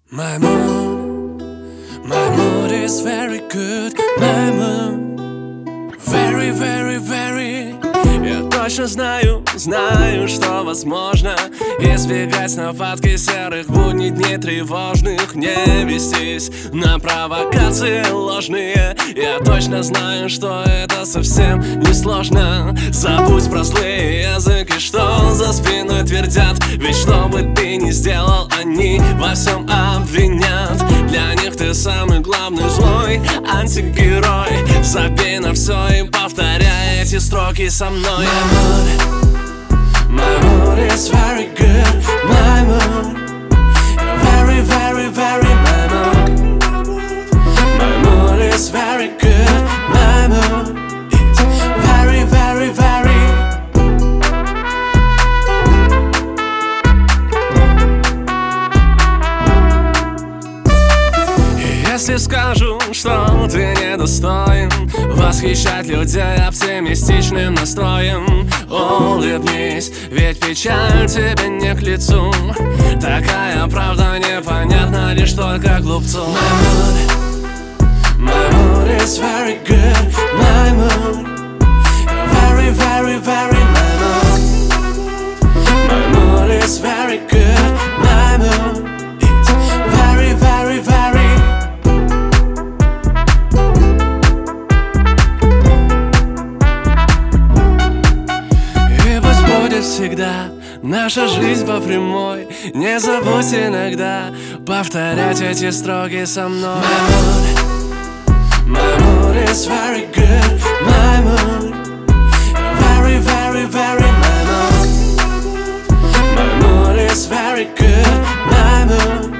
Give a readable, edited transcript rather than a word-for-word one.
My mood is very good. My mood very, very, very. Я точно знаю, что возможно избегать нападки серых будней, дней тревожных. Не вестись на провокации ложные. Я точно знаю, что это совсем не сложно. Забудь про злые языки, что за спиной твердят. Ведь что бы ты ни сделал, они во всем обвинят. Для них ты самый главный злой антигерой. Забей на все и повторяй эти строки со мной. My mood is very good. My mood very, very, very. My mood is very good. My mood is very, very, very. Если скажу, что ты недостоин восхищать людей оптимистичным настроем, улыбнись, ведь печаль тебе не к лицу. Такая правда непонятна лишь только глупцу. My mood is very good. My mood very, very, very. My mood is very good. My mood is very, very, very. Всегда наша жизнь по прямой. Не забудь иногда повторять эти строки со мной. My mood is very good. My mood very, very, very. My mood is very good. My mood